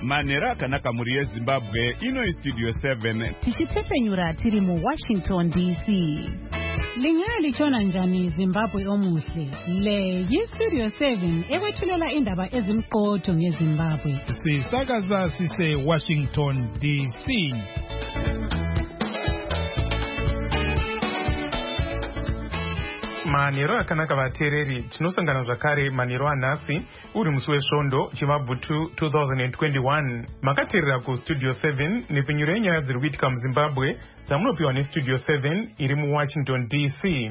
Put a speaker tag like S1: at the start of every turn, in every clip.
S1: Manera Kanaka Murie Zimbabwe, ino Studio 7.
S2: Tichitephenyura tiri mu Washington DC. Lingaya lichona njani Zimbabwe omuhle. Le Studio 7 ewethulela indaba ezimqotho ngeZimbabwe.
S3: Sisakaza sise Washington DC. Manero akanaka vateereri, tinosangana zvakare manero anhasi uri musi wesvondo chimabvutu 2021. Makateerera kustudio 7 nepfenyuro yenyaya dziri kuitika muZimbabwe dzamunopiwa nestudio 7 iri muWashington DC.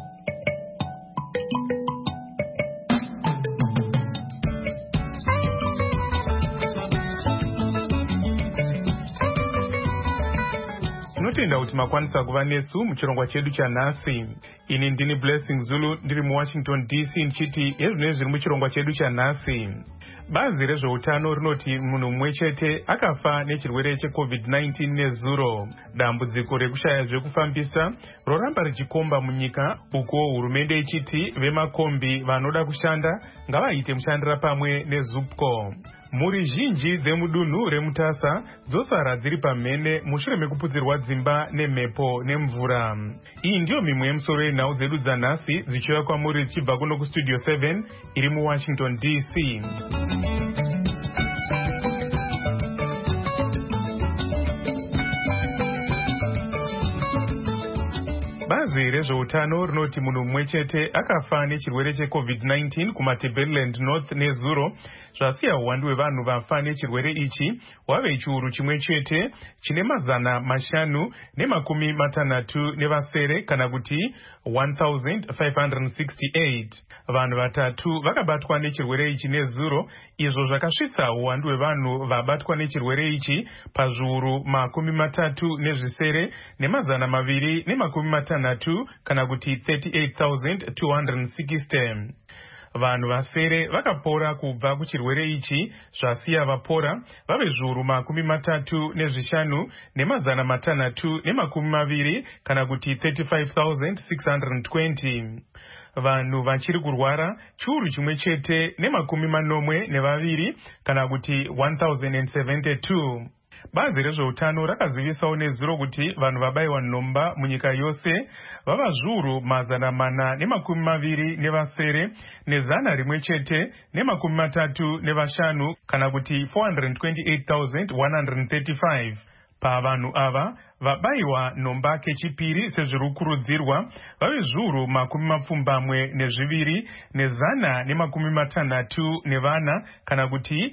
S3: Tinotenda kuti makwanisa kuva nesu muchirongwa chedu chanhasi. Ini ndini Blessing Zulu ndiri muWashington DC ndichiti ezvinenge zviri muchirongwa chedu chanhasi. Bazi rezveutano rinoti munhu mumwe chete akafa nechirwere cheCovid-19 nezuro. Dambudziko rekushaya zvekufambisa roramba richikomba munyika, uko hurumende ichiti vemakombi vanoda kushanda ngavaite mushandira pamwe neZUPCO. Mhuri zhinji dzemudunhu reMutasa dzosara dziri pamhene mushure mekuputsirwa dzimba nemhepo nemvura. Iyi ndiyo mimwe yemusoro yenhau dzedu dzanhasi dzichiuya kwamuri dzichibva kuno kustudio 7 iri muWashington DC. Bazi rezveutano rinoti munhu mumwe chete akafa nechirwere cheCovid-19 kuMatabeleland North nezuro, zvasiya uwandu hwevanhu vafa nechirwere ichi hwave chiuru chimwe chete chine 560 kana kuti 1568. Vanhu vatatu vakabatwa nechirwere ichi nezuro, izvo zvakasvitsa uwandu hwevanhu vabatwa nechirwere ichi pazviuru 37 ne260 kana kuti 38,260. Vanhu vasere vakapora kubva kuchirwere ichi, zvasiya vapora vave zviuru 35 ne620 kana kuti 35,620. Vanhu vachiri kurwara chiuru chimwe chete ne42 kana kuti 1072. Bazi rezveutano rakazivisawo nezuro kuti vanhu vabayiwa nhomba munyika yose vava zviuru 427 ne135 kana kuti 428,135. Pavanhu ava vabayiwa nhomba kechipiri sezviri kukurudzirwa vave zviuru 72 ne164 kana kuti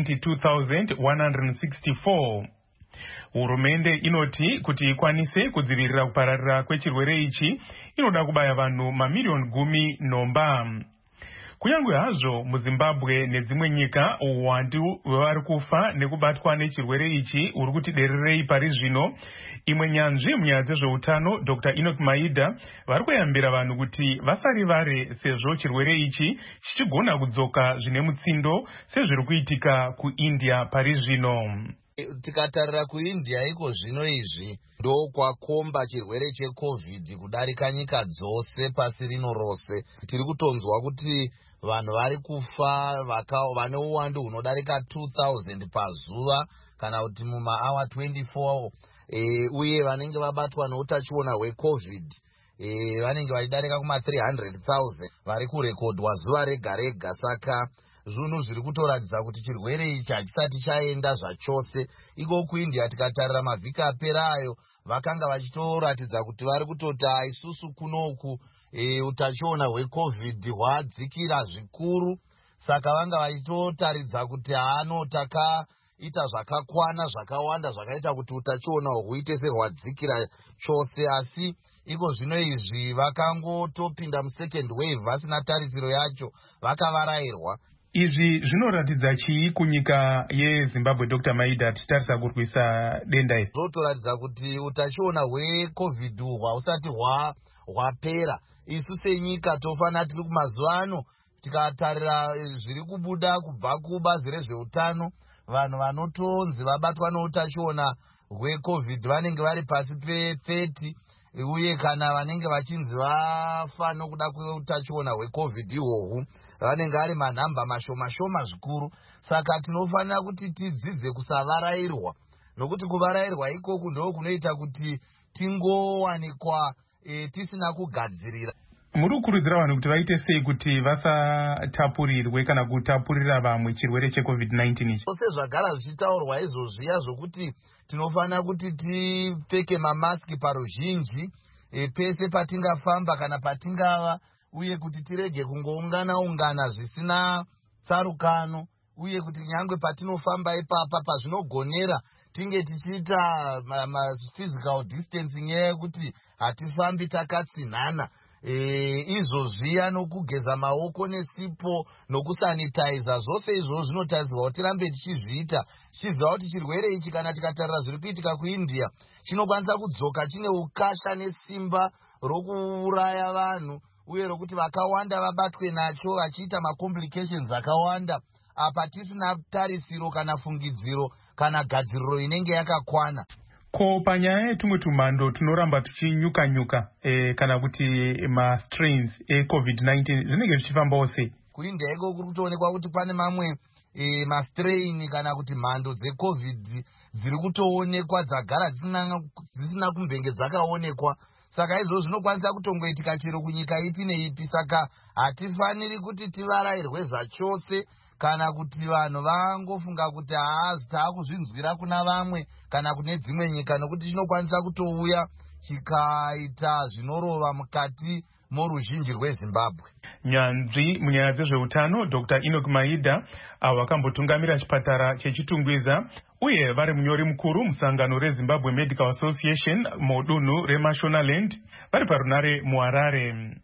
S3: 92,164. Hurumende inoti kuti ikwanise kudzivirira kupararira kwechirwere ichi inoda kubaya vanhu mamiliyoni 10 nhomba. Kunyange hazvo muZimbabwe nedzimwe nyika uwandu hwevari kufa nekubatwa nechirwere ichi uri kuti dererei pari zvino, imwe nyanzvi munyaya dzezveutano Dr. Enoch Maida vari kuyambira vanhu kuti vasarivare sezvo chirwere ichi chichigona kudzoka zvine mutsindo sezviri kuitika kuIndia pari zvino.
S4: Tikatarira kuIndia iko zvino izvi ndokwakomba chirwere cheCovid kudarika nyika dzose pasi rino rose. Tiri kutonzwa kuti vanhu vari kufa vane uwandu hunodarika 2,000 pazuva kana kuti mumaawa 24, uye vanenge vabatwa neutachiona hweCovid vanenge vachidarika kuma 300,000 vari kurekodwa zuva rega rega. Saka zvinhu zviri kutoratidza kuti chirwere ichi hachisati chaenda zvachose. Iko kuIndia tikatarira mavhiki aperayo vakanga vachitoratidza kuti vari kutoti isusu kunoku utachiona hweCovid hwadzikira zvikuru. Saka vanga vachitotaridza kuti takaita zvakakwana zvakawanda zvakaita kuti utachiona huite sehwadzikira chose. Asi iko zvino izvi vakangotopinda musecond wave vasina tarisiro yacho, vakavarayirwa.
S3: Izvi zvinoratidza chii kunyika yeZimbabwe, Dr. Maida, tichitarisa kurwisa denda iri?
S4: Zvotoratidza kuti utachiona hweCovid hwausati hwapera. Isu senyika tofanira tiri kumazuva ano tikatarira zviri kubuda kubva kubazi rezveutano, vanhu vanotonzi vabatwa neutachiona hweCovid vanenge vari pasi pe30. uye kana vanenge vachinzi vafa nokuda kweutachiona hwecovid ihwohwu vanenge ari manhamba mashoma zvikuru. Saka tinofanira kuti tidzidze kusavarayirwa, nokuti kuvarayirwa ikoku ndo kunoita kuti tingowanikwa tisina kugadzirira.
S3: Muri kukurudzira vanhu kuti vaite sei kuti vasatapurirwe kana kutapurira vamwe chirwere checovid-19 ichi?
S4: Sezvagara zvichitaurwa izvozviya zvokuti tinofanira kuti tipfeke mamaski paruzhinji pese patingafamba kana patingava, uye kuti tirege kungoungana zvisina tsarukano, uye kuti nyangwe patinofamba ipapa pazvinogonera tinge tichiita physical distancing yekuti hatifambi takatsinhana. Izvozviya nokugeza maoko nesipo nokusanitiza, zvose izvozvo zvinotarisirwa kuti tirambe tichizviita, tichiziva kuti chirwere ichi kana tikatarira zviri kuitika kuIndia chinokwanisa kudzoka chine ukasha nesimba rokuuraya vanhu, uye rokuti vakawanda vabatwe nacho vachiita macomplications akawanda, apa tisina tarisiro kana fungidziro kana gadziriro inenge yakakwana.
S3: Ko panyaya yetumwe tumhando tunoramba tuchinyuka kana kuti ma-strains eCovid-19 zvinenge zvichifambawo sei?
S4: KuIndia iko kuri kutoonekwa kuti pane mamwe ma-strain kana kuti mhando dzeCovid dziri kutoonekwa dzagara dzisina kumbenge dzakaonekwa. Saka izvo zvinokwanisa kutongoitika chero kunyika ipi neipi. Saka hatifaniri kuti tivarayirwe zvachose kana kuti vanhu vangofunga kuti taakuzvinzwira kuna vamwe kana kune dzimwe nyika, nokuti chinokwanisa kutouya chikaita zvinorova mukati moruzhinji rweZimbabwe.
S3: Nyanzvi munyaya dzezveutano Dr. Enoch Maida avo vakambotungamira chipatara chechitungwiza uye vari munyori mukuru musangano reZimbabwe Medical Association mudunhu reMashonaland vari parunare muHarare.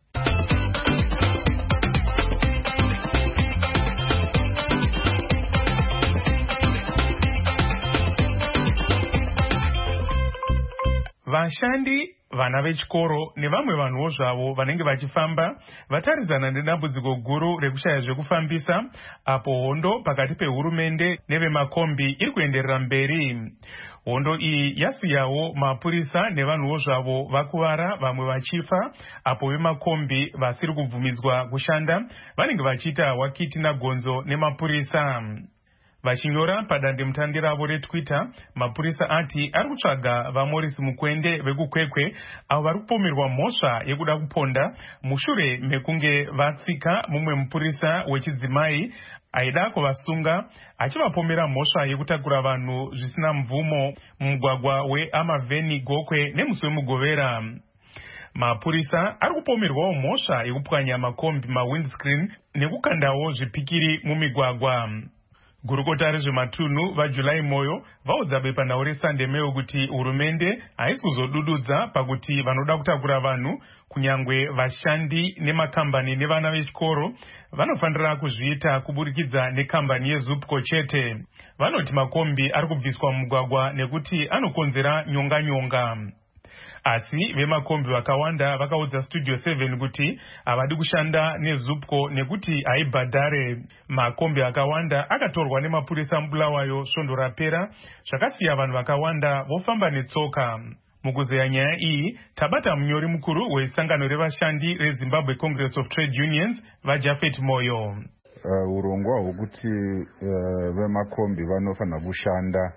S3: Vashandi, vana vechikoro nevamwe vanhuwo zvavo vanenge vachifamba vatarisana nedambudziko guru rekushaya zvekufambisa, apo hondo pakati pehurumende nevemakombi iri kuenderera mberi. Hondo iyi yasiyawo mapurisa nevanhuwo zvavo vakuvara, vamwe vachifa, apo vemakombi vasiri kubvumidzwa kushanda vanenge vachiita wakiti nagonzo nemapurisa. Vachinyora padandemutande ravo reTwitter, mapurisa ati ari kutsvaga vaMorris Mukwende vekukwekwe avo vari kupomerwa mhosva yekuda kuponda mushure mekunge vatsika mumwe mupurisa wechidzimai aida kuvasunga achivapomera mhosva yekutakura vanhu zvisina mvumo mumugwagwa weAmaveni Gokwe nemusi weMugovera. Mapurisa ari kupomerwawo mhosva yekupwanya makombi mawindscreen nekukandawo zvipikiri mumigwagwa. Gurukota rezvematunhu vaJulai Moyo vaudza bepanhau reSunday Mail kuti hurumende haisi kuzodududza pakuti vanoda kutakura vanhu, kunyangwe vashandi nemakambani nevana vechikoro vanofanira kuzviita kuburikidza nekambani yeZupco chete. Vanoti makombi ari kubviswa mumugwagwa nekuti anokonzera nyonga. Asi vemakombi vakawanda vakaudza Studio 7 kuti havadi kushanda neZupco nekuti haibhadhare. Makombi akawanda akatorwa nemapurisa mubulawayo svondo rapera, zvakasiya vanhu vakawanda vofamba netsoka. Mukuzeya nyaya iyi, tabata munyori mukuru wesangano revashandi reZimbabwe Congress of Trade Unions vaJafet Moyo.
S5: Urongwa hwokuti vemakombi vanofanira kushanda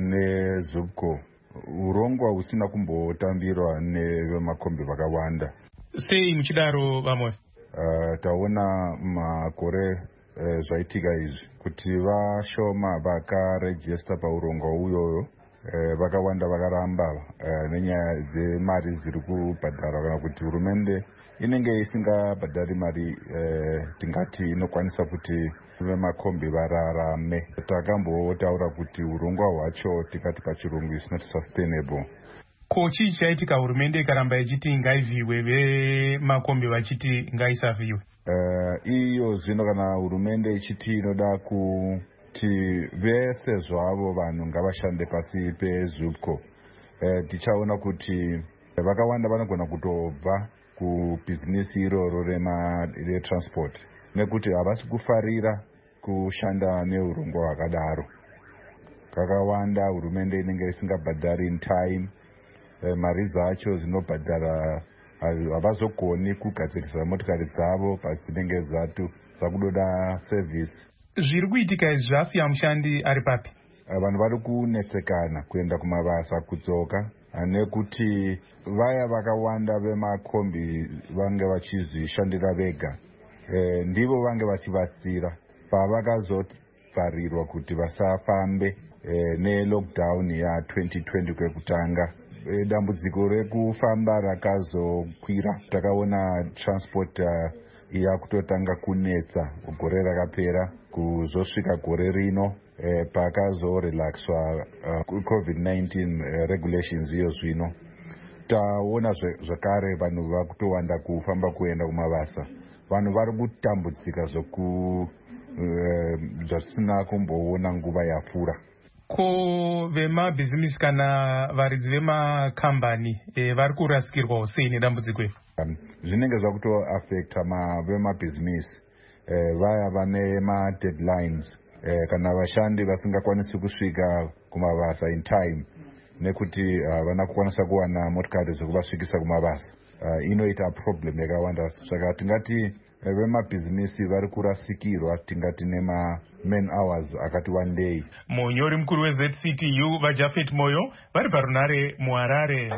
S5: neZupco urongwa husina kumbotambirwa nevemakombi vakawanda.
S3: Sei muchidaro vamwe?
S5: Taona makore zvaitika izvi kuti vashoma vakarejista paurongwa uyoyo vakawanda vakaramba nenyaya dzemari dziri kubhadharwa, kana kuti hurumende inenge isingabhadhari mari tingati inokwanisa kuti vemakombi vararame. Takambotaura kuti urongwa hwacho tikati pachirungu is not sustainable.
S3: Ko chii chaitika hurumende ikaramba ichiti ngaivhiwe vemakombi vachiti ngaisavhiwe?
S5: Iyo zvino kana hurumende ichiti inoda kuti vese zvavo vanhu ngavashande pasi peZupco, tichaona kuti vakawanda vanogona kutobva kubhizinesi iroro retransport nekuti havasi kufarira kushanda neurongwa hwakadaro. Kakawanda hurumende inenge isingabhadhari in time, mari dzacho dzinobhadhara havazogoni kugadzirisa motikari dzavo padzinenge dzakudoda sevhisi.
S3: Zviri kuitika izvi zvasiya mushandi ari papi?
S5: Vanhu vari kunetsekana kuenda kumabasa kudzoka nekuti vaya vakawanda vemakombi vange vachizvishandira vega, ndivo vange vachivatsira pavakazovharirwa kuti vasafambe nelockdown ya2020 kwekutanga. Dambudziko rekufamba rakazokwira. Takaona transport yakutotanga kunetsa gore rakapera kuzosvika gore rino pakazorelaxwa COVID-19 regulations iyo zvino. Taona zvakare vanhu vakutowanda kufamba kuenda kumabasa. Vanhu vari kutambudzika zvisina kumboona nguva yapfuura.
S3: Ko vemabhizinisi kana varidzi vemakambani vari kurasikirwawo sei nedambudziko iri?
S5: Zvinenge zvakutoafekta vemabhizinisi vaya vane ma-deadlines kana vashandi vasingakwanisi kusvika kumabasa in time nekuti havana kukwanisa kuwana motikari dzekuvasvikisa kumabasa. Inoita problem yakawanda. Saka tingati vemabhizinisi vari kurasikirwa, tingati nema-man hours akati wandei.
S3: Munyori mukuru weZCTU vaJafet Moyo vari parunare muHarare.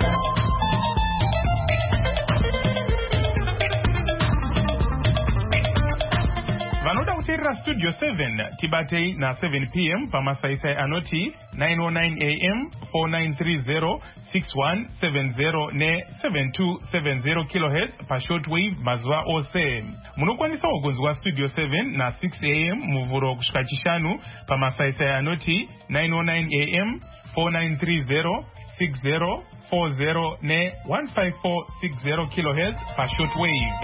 S3: Vanoda kuteerera Studio 7 tibatei na7 p.m. pamasaisai anoti 909 am 4930 6170 ne7270 kHz pashortwave mazuva ose. Munokwanisawo kunzwa Studio 7 na6 am muvhuro kusvika chishanu pamasaisai anoti 909 am 4930 6040 ne15460 kHz pashortwave.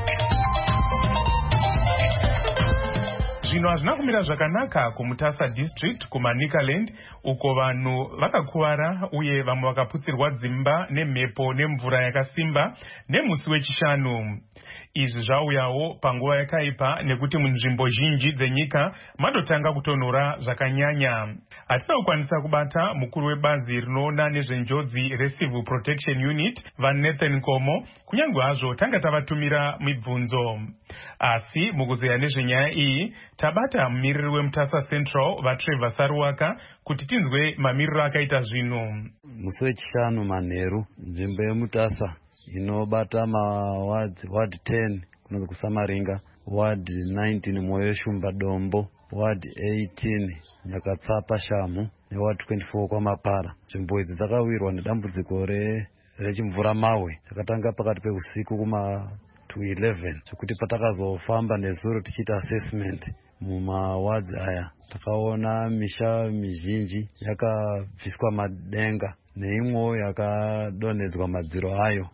S3: Zvino hazvina kumira zvakanaka kuMutasa district kuManicaland uko vanhu vakakuvara uye vamwe vakaputsirwa dzimba nemhepo nemvura yakasimba nemusi wechishanu. Izvi zvauyawo panguva yakaipa nekuti munzvimbo zhinji dzenyika madotanga kutonhora zvakanyanya. Hatina kukwanisa kubata mukuru webazi rinoona nezvenjodzi reCivil Protection Unit vaNathan Nkomo kunyange hazvo tanga tavatumira mibvunzo. Asi mukuzeya nezvenyaya iyi tabata mumiriri weMutasa Central vaTrevor Saruwaka kuti tinzwe mamiriro akaita zvino.
S6: Musi wechishanu manheru nzvimbo yeMutasa inobata ward 10 kunonzi kuSamaringa, ward 19 Moyo Shumba Dombo, ward 18 Nyakatsapa Shamu neward 24 kwaMapara. Nzvimbo idzi dzakawirwa nedambudziko rechimvura mawe dzakatanga pakati peusiku kuma 2:11 zvekuti patakazofamba nezuro tichiita assessment mumawards aya takaona misha mizhinji yakabviswa madenga neimwewo yakadonhedzwa madziro ayo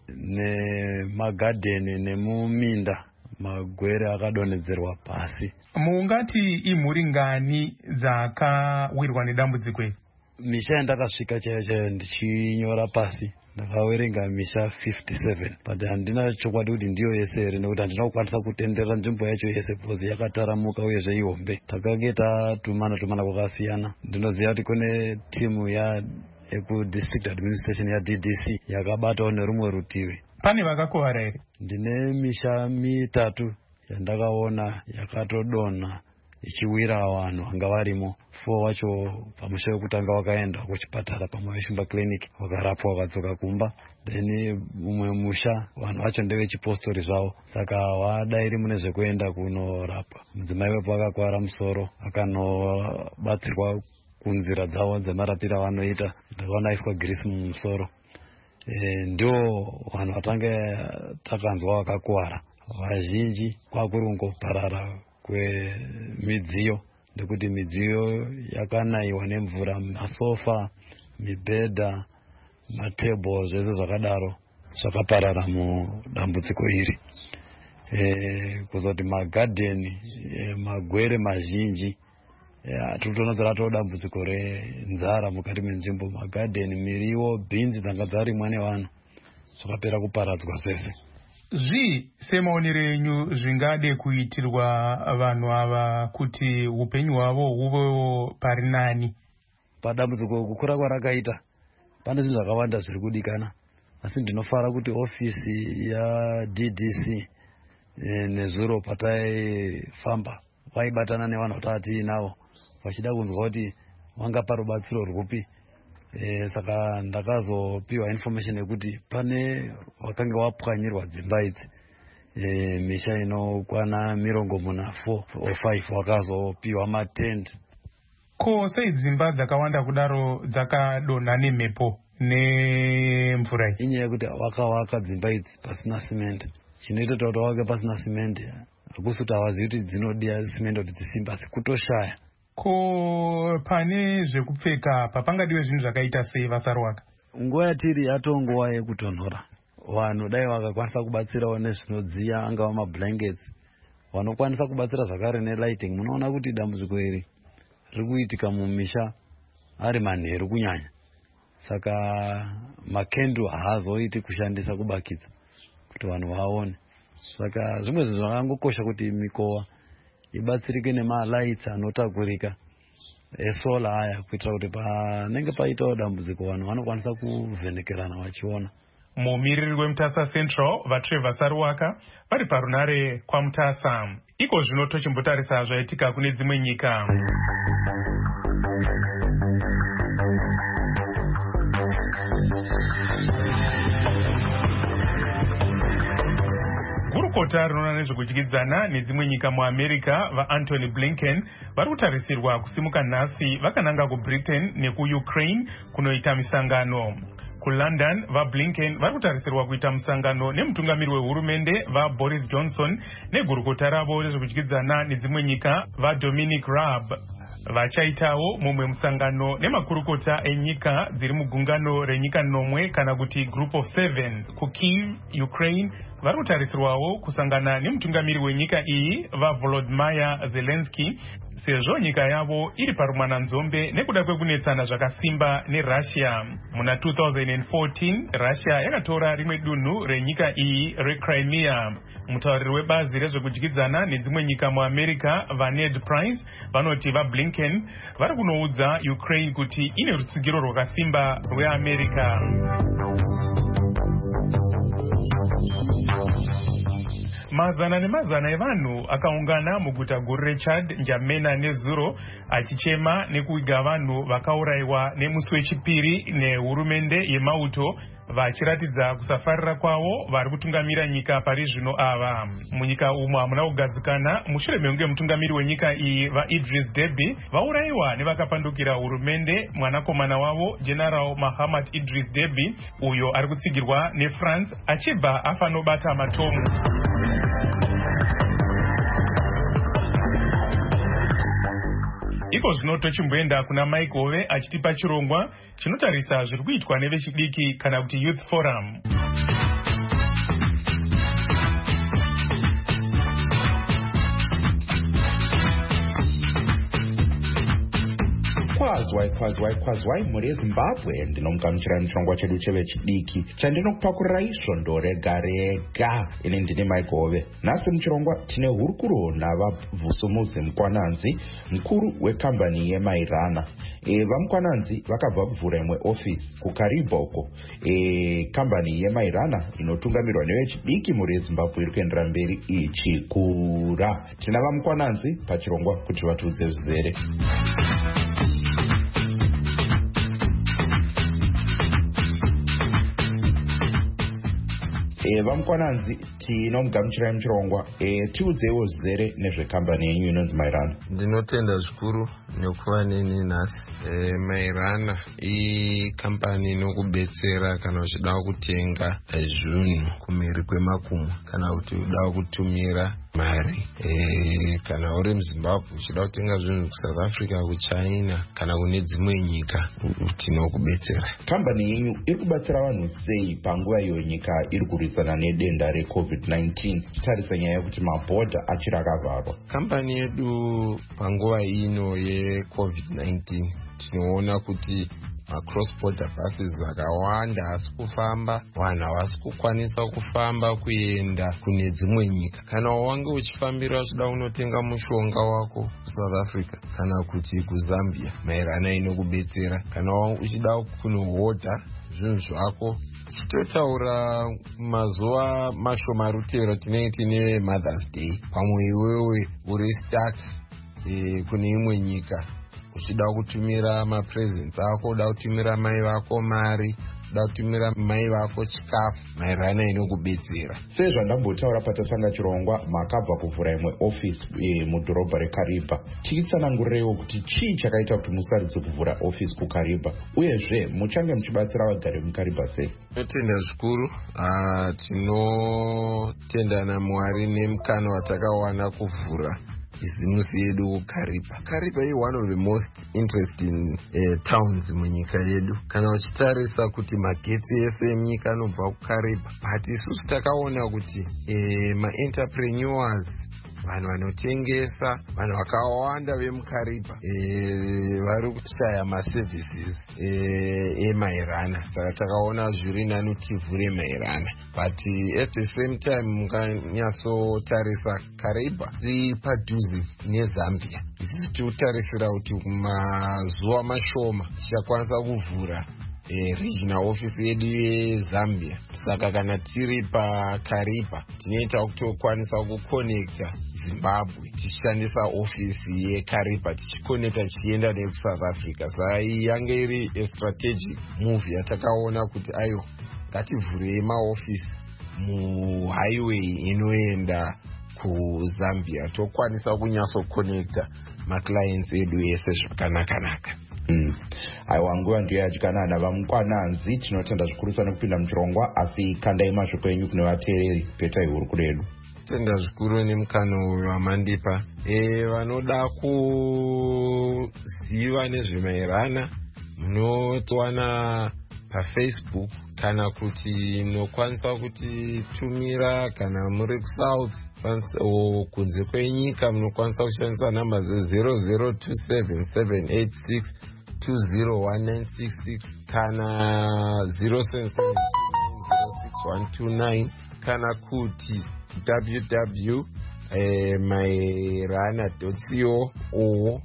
S6: nemagadheni nemuminda magwere akadonhedzerwa pasi.
S3: Muungati imhuri ngani dzakawirwa nedambudziko iri?
S6: Misha yandakasvika chaiyo ndichinyora pasi ndakawerenga misha 57 but handina chokwadi kuti ndiyo yese here nekuti handina kukwanisa kutenderera nzvimbo yacho yese because yakataramuka uyezve ihombe. Takange tatumana kwakasiyana. Ndinoziva kuti kune timu yekudistrict administration yaDDC yakabatawo nerumwe rutivi.
S3: Pane vakakuvara here?
S6: Ndine misha mitatu yandakaona yakatodonha ichiwira vanhu vanga varimo. 4 wacho pamusha wekutanga wakaenda kuchipatara paMoyo Shumba Clinic wakarapwa wakadzoka kumba. Then mumwe musha vanhu vacho ndevechipostori zvavo saka wadairi mune zvekuenda kunorapwa. Mudzimai wepo akakwara musoro akanobatsirwa kunzira dzavo dzemarapiro avanoita. Ndakaona aiswa girisi mumusoro. Ndio vanhu vatange takanzwa vakakuwara. Vazhinji kwakuri kungoparara kwemidziyo nekuti midziyo yakanayiwa nemvura, masofa, mibhedha, matebho zvese zvakadaro zvakaparara mudambudziko iri. Kuzoti magadheni, magwere mazhinji tirikutoona dambudziko renzara mukati menzvimbo. Magadheni, miriwo, bhinzi dzanga dzarimwa nevanhu zvakapera kuparadzwa zvese.
S3: Semaonero enyu zvingade kuitirwa vanhu ava kuti upenyu hwavo huvewo pari nani?
S6: Padambudziko kukura kwarakaita pane zvinhu zvakawanda zviri kudikana, asi ndinofara kuti ofisi yaDDC nezuro pataifamba vaibatana nevanhu vatati navo vachida kunzwa kuti vangapa rubatsiro rwupi. Saka ndakazopiwa information yekuti pane wakange wapwanyirwa dzimba idzi, misha inokwana 4 or 5 wakazopiwa matent.
S3: Ko sei dzimba dzakawanda kudaro dzakadonha nemhepo nemvura?
S6: Inyaya yekuti wakawaka dzimba idzi pasina simende. Chinoita kuti wake pasina simende hakusi kuti havazivi kuti dzinodiya simende kuti dzisimba, asi kutoshaya.
S3: Ko pane zvekupfeka papangadiwe zvinhu zvakaita sei Vasarwaka?
S6: Nguva yatiri yatonguva yekutonhora, vanhu dai vakakwanisa kubatsirawo nezvinodziya, angava mablankets, vanokwanisa kubatsira zvakare nelighting. Munoona kuti dambudziko iri riri kuitika mumisha ari manheru kunyanya, saka makendo haazoiti kushandisa kubakidza kuti vanhu vaone. Saka zvimwe zvinhu zvakangokosha kuti mikowa ibatsirike nemalights anotakurika esola aya, kuitira kuti panenge paitawo dambudziko vanhu vanokwanisa kuvhenekerana vachiona.
S3: Mumiriri weMutasa Central vaTrevor Saruwaka vari parunare kwaMutasa. Iko zvino tochimbotarisa zvaitika kune dzimwe nyika. Gurukota rinoona nezvekudyidzana nedzimwe nyika muAmerica vaAntony Blinken vari kutarisirwa kusimuka nhasi vakananga kuBritain nekuUkraine kunoita misangano. KuLondon vaBlinken vari kutarisirwa kuita musangano nemutungamiri wehurumende vaBoris Johnson negurukota ravo rezvekudyidzana nedzimwe nyika vaDominic Raab. Vachaitawo mumwe musangano nemakurukota enyika dziri mugungano renyika nomwe kana kuti Group of 7 kuKyiv, Ukraine. Vari kutarisirwawo kusangana nemutungamiri wenyika iyi vaVolodymyr Zelensky, sezvo nyika yavo iri parumwananzombe nekuda kwekunetsana zvakasimba neRussia. Muna 2014 Russia yakatora rimwe dunhu renyika iyi reCrimea. Mutauriri webazi rezvekudyidzana nedzimwe nyika muAmerica vaNed Price vanoti vaBlinken vari kunoudza Ukraine kuti ine rutsigiro rwakasimba rweAmerica. Mazana nemazana evanhu akaungana muguta guru reChad, Njamena nezuro achichema nekuiga vanhu vakaurayiwa nemusi wechipiri nehurumende yemauto, vachiratidza kusafarira kwavo vari kutungamira nyika pari zvino ava. Munyika umu hamuna kugadzikana mushure mekunge mutungamiri wenyika iyi vaIdris Deby vaurayiwa nevakapandukira hurumende mwanakomana wavo General Mahamat Idris Deby, uyo ari kutsigirwa neFrance achibva afa nobata matomu. Iko zvino tochimboenda kuna Mike Hove achitipa chirongwa chinotarisa zviri kuitwa nevechidiki kana kuti Youth Forum.
S7: Kwazwai mhuri yeZimbabwe, ndinomugamuchira chirongwa chedu chevechidiki chandinokupakurai svondo rega rega. Ini ndini Mike Hove. Nhasi muchirongwa tine hurukuro navaVusumuzi Mukwananzi, mukuru wekambani yeMairana. VaMukwananzi vakabva kuvhura imwe ofisi kuKariboko. Kambani yeMairana inotungamirwa nevechidiki mhuri yeZimbabwe iri kuendera mberi ichikura. Tina vaMukwananzi pachirongwa kuti vatiudze zvizere. VaMukwananzi tinomugamuchirai muchirongwa, tiudzewo zvizere nezvekambani yenyu inonzi Mairana.
S8: Ndinotenda zvikuru nekuva neni nhasi. Mairana ikambani inokubetsera kana uchida kutenga zvinhu kumhiri kwemakumo kana kuti uda kutumira mari, kana uri muZimbabwe uchida kutenga zvinhu kuSouth Africa, kuChina kana kune dzimwe nyika, tinokubetsera.
S7: Kambani yenyu iri kubatsira vanhu sei panguva iyo nyika iri kurwisana nedenda reCovid-19, titarisa nyaya yekuti mabhodha achiri akavharwa?
S8: Kambani yedu panguva ino yeCovid-19 tinoona kuti cross border buses vakawanda hasi kufamba, vanhu havasi kukwanisa kufamba kuenda kune dzimwe nyika. Kana wange uchifambira uchida unotenga mushonga wako kuSouth Africa kana kuti kuZambia, Mairana inokubetsera. Kana uchida kunohodha zvinhu zvako. Tichitotaura mazuva mashomarutero tinenge tine Mother's Day, pamwe iwewe uri stuck kune imwe nyika uchida kutumira mapresents ako, uda kutumira mai vako mari, uda kutumira mai vako chikafu maererano inokubetsera.
S7: Sezvandambotaura patasanga chirongwa, makabva kuvhura imwe office mudhorobha reKariba. Chitsanangurirewo kuti chii chakaita kuti musaridze kuvhura office kuKariba, uyezve muchange muchibatsira vagari muKariba sei?
S8: Tinotenda zvikuru, tinotenda naMwari nemukana watakawana kuvhura bizimusi yedu kuKariba. Kariba is one of the most interesting towns munyika yedu. Kana uchitarisa kuti magetsi ese emunyika anobva kuKariba, but isusu takaona kuti ma-entrepreneurs, vanhu vanotengesa, vanhu vakawanda vemuKariba vari kushaya maservices emairana, saka takaona zviri nani tivhure mairana. But at the same time mukanyatsotarisa Kariba iri padhuze neZambia. Isusu tirikutarisira kuti kumazuva mashoma tichakwanisa kuvhura regional office yedu yeZambia. Saka kana tiri paKariba tinoita kutokwanisa kuconnecta Zimbabwe tichishandisa office yeKariba, tichikonecta tichienda nekuSouth Africa. Saka iyi yange iri a strategic move yatakaona kuti ayo ngativhurei maoffice muhighway inoenda kuZambia, tokwanisa kunyatsokonecta maclients edu ese zvakanaka.
S7: Aiwa, nguva ndiyo yadyanana. Vamukwananzi tinotenda zvikuru nekupinda muchirongwa, asi kandai mashoko enyu kune vateereri petai huru kuredu.
S8: Tenda zvikuru nemukana wamandipa. Vanoda kuziva nezvemairana munotiwana paFacebook, kana kuti munokwanisa kutitumira kana muri kuSouth kunze kwenyika munokwanisa kushandisa namba ze0027786201966 kana 07706129 kana kuti www.mairana.co or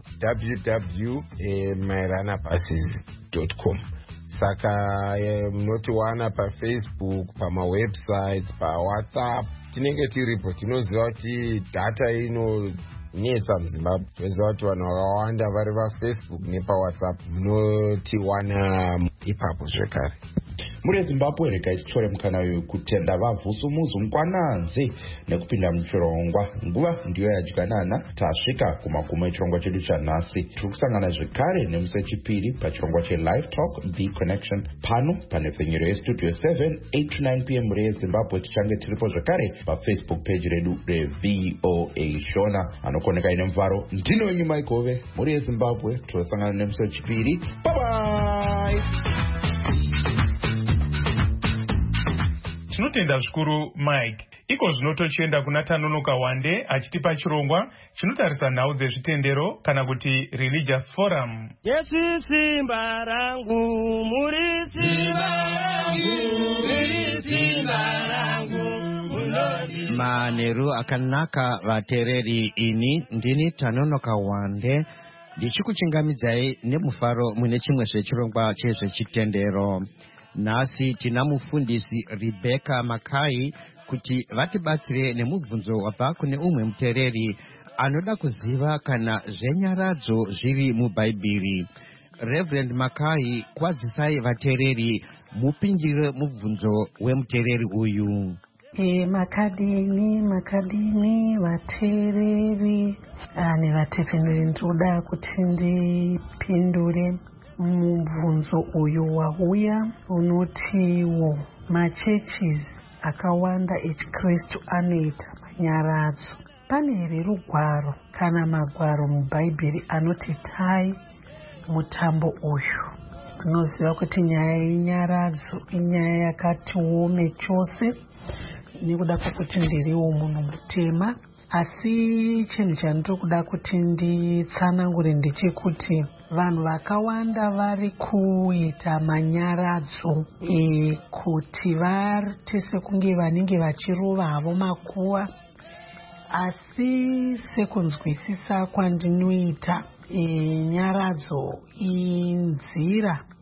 S8: www.mairanabuses.com. Saka munotiwana paFacebook, pamawebsites, pawhatsapp. Tinenge tiripo. Tinoziva kuti data inonetsa muZimbabwe. Tinoziva kuti vanhu vakawanda vari paFacebook nepawhatsapp. Munotiwana ipapo zvekare.
S7: Muri Zimbabwe regai titore mukana uyu kutenda vavhusumuzu mukwananzi nekupinda muchirongwa. Nguva ndiyo yadyanana, tasvika kumagumo echirongwa chedu chanhasi. Tiri kusangana zvekare nemusi wechipiri pachirongwa cheLive Talk The Connection pano pane pfenyero yestudio 7 8 to 9 p.m. muri yeZimbabwe. Tichange tiripo zvekare paFacebook page redu reVOA Shona. Anokoneka ine mvaro ndino wenyu Maikove muri yeZimbabwe. Tosangana nemusi wechipiri. Bye bye.
S3: Tinotenda zvikuru Mike. Iko zvino tochienda kuna Tanonoka Wande achitipa chirongwa chinotarisa nhau dzezvitendero kana kuti religious forum.
S9: Yesu simba rangu, muri simba rangu, muri simba rangu. Manheru akanaka vateereri, ini ndini Tanonoka Wande ndichikuchingamidzai nemufaro mune chimwe zvechirongwa chezvechitendero. Nhasi tina mufundisi Rebecca Makai kuti vatibatsire nemubvunzo wabva kune umwe muteereri anoda kuziva kana zvenyaradzo zviri mubhaibheri. Reverend Makai, kwadzisai vateereri mupindire mubvunzo wemuteereri uyu.
S2: Makadini vateereri nevatefeneri, ndinoda kuti ndipindure mubvunzo uyu wauya unotiwo machurches akawanda echiKristu anoita manyaradzo. Pane here rugwaro kana magwaro mubhaibheri anoti tai mutambo uyu? Tinoziva kuti nyaya yenyaradzo inyaya yakati wome chose, nekuda kwokuti ndiriwo munhu mutema. Asi chinhu chandiri kuda kuti nditsanangure ndechekuti vanhu vakawanda vari kuita manyaradzo kuti vatese kunge vanenge vachirova havo makuva. Asi sekunzwisisa kwandinoita, nyaradzo inzira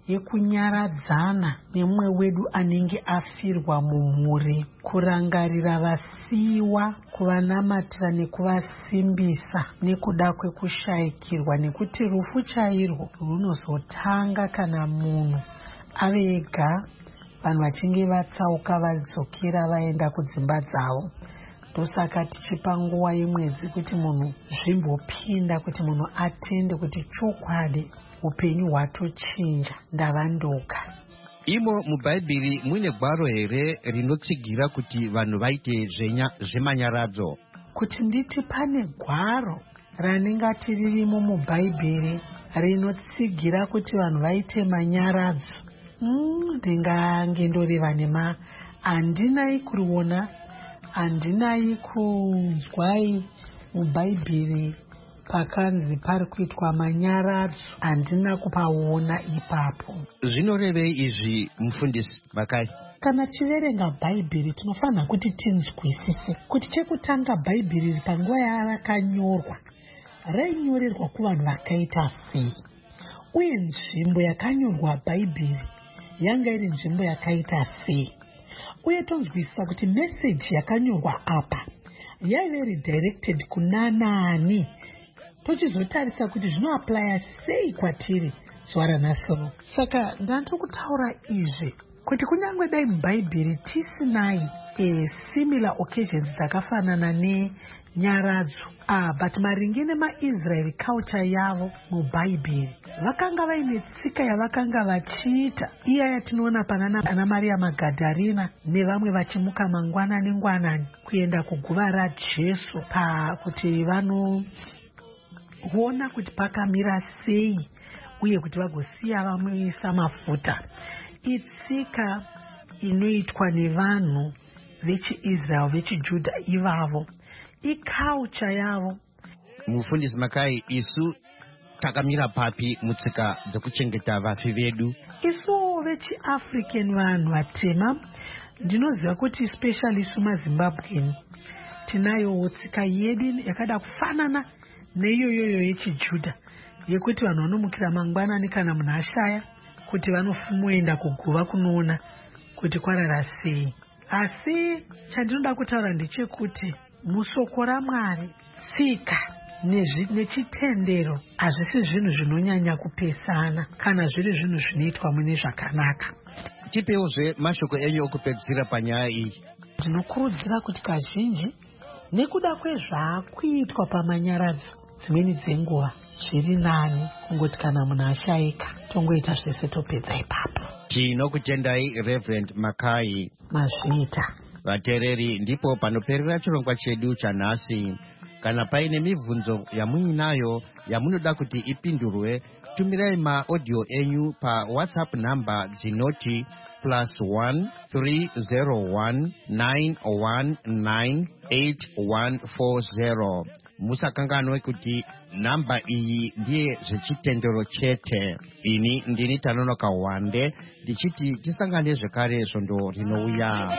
S2: yekunyaradzana nemumwe wedu anenge afirwa mumhuri, kurangarira vasiyiwa, kuvanamatira nekuvasimbisa nekuda kwekushayikirwa, nekuti rufu chairwo runozotanga kana munhu ave ega, vanhu vachinge vatsauka vadzokera vaenda kudzimba dzavo. Ndosaka tichipa nguva yemwedzi kuti munhu zvimbopinda, kuti munhu atende kuti chokwadi upenyu hwatochinja, ndavanduka.
S9: Imo mubhaibheri mune gwaro here rinotsigira kuti vanhu vaite zvemanyaradzo?
S2: Kuti nditi pane gwaro ranengati ririmo mubhaibheri rinotsigira kuti vanhu vaite manyaradzo, ndingange ndoriva nema, handinai kuriona, handinai kunzwai mubhaibheri pakanzi pari kuitwa manyaradzo, handina kupaona ipapo.
S9: Zvinorevei izvi mufundisi Makai?
S2: Kana tiverenga bhaibheri tinofanira kuti tinzwisise kuti chekutanga bhaibheri panguva yarakanyorwa rainyorerwa kuvanhu vakaita sei, uye nzvimbo yakanyorwa bhaibheri yanga iri nzvimbo yakaita sei, uye tonzwisisa kuti meseji yakanyorwa apa yaive redirected kuna nani, tochizotarisa kuti zvinoaplaya sei kwatiri zuva ranhasi. Saka ndandiri kutaura izvi kuti kunyange dai mubhaibheri tisinai similar occasions dzakafanana nenyaradzo, but maringe nemaIsraeri culture yavo mubhaibheri vakanga vaine tsika yavakanga vachiita, iya yatinoona pana Maria Magadharina nevamwe vachimuka mangwanani kuenda kuguva raJesu pakuti vanoona kuti pakamira sei, uye kuti vagosiya vamuisa mafuta. Itsika inoitwa nevanhu vechiIsrael vechijudha ivavo, iculture yavo.
S9: Mufundisi Makai, isu takamira papi mutsika dzekuchengeta vafi vedu?
S2: Isu vechiAfrican vanhu vatema, ndinoziva kuti especially isu maZimbabwean tinayo tsika yedu yakada kufanana neiyoyoyo yechijudha, yekuti vanhu vanomukira mangwanani kana munhu ashaya, kuti vanofumoenda kuguva kunoona kuti kwarara sei. Asi chandinoda kutaura ndechekuti musoko raMwari tsika nechitendero hazvisi zvinhu zvinonyanya kupesana kana zviri zvinhu zvinoitwa mune zvakanaka.
S9: Tipeuzve mashoko enyu okupedzisira panyaya iyi.
S2: Ndinokurudzira kuti kazhinji nekuda kwezvakuitwa pamanyaradzo, dzimweni dzenguva zviri nani kungoti kana munhu ashayika tongoita zvese topedza ipapo.
S9: Tinokutendai Reverend Makai.
S2: Mazvita.
S9: Vateereri, ndipo panoperera chirongwa chedu chanhasi. Kana paine mibvunzo yamuinayo yamunoda kuti ipindurwe, tumirai maaudio enyu pa WhatsApp namba dzinoti +1 301 919 8140. Musakanganwe kuti namba iyi ndiye zvechitendero chete. Ini ndini Tanonoka Wande ndichiti tisangane zvekare svondo rinouya.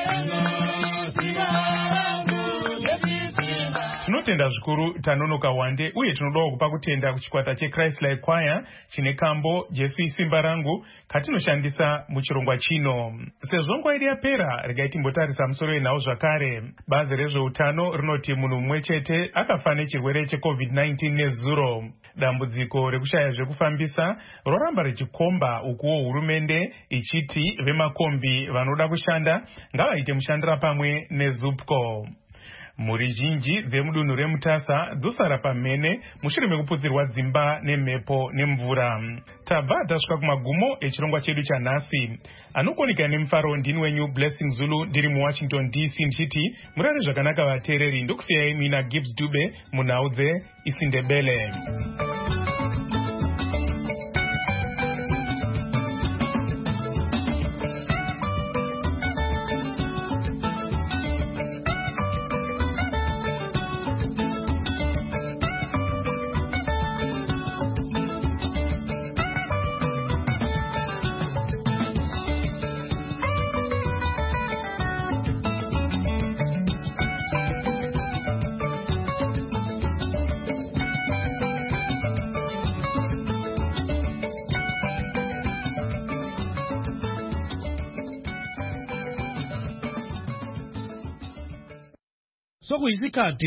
S3: Tinotenda zvikuru Tanonoka Wande, uye tinodawo kupa kutenda kuchikwata cheChrist Life Choir chine kambo Jesu isimba rangu katinoshandisa muchirongwa chino. Sezvo nguva yapera, regai timbotarisa musoro wenhau zvakare. Bazi rezveutano rinoti munhu mumwe chete akafa nechirwere cheCovid-19 nezuro. Dambudziko rekushaya zvekufambisa roramba richikomba, ukuwo hurumende ichiti vemakombi vanoda kushanda ngavaite mushandira pamwe neZUPCO. Mhuri zhinji dzemudunhu reMutasa dzosara pamhene mushure mekuputsirwa dzimba nemhepo nemvura. Tabva tasvika kumagumo echirongwa chedu chanhasi. Anokonika nemufaro ndini wenyu Blessing Zulu ndiri muWashington DC ndichiti murare zvakanaka vateereri. Ndokusiyai mina Gibbs Dube munhau dzeIsindebele.
S10: sokuyisikhathi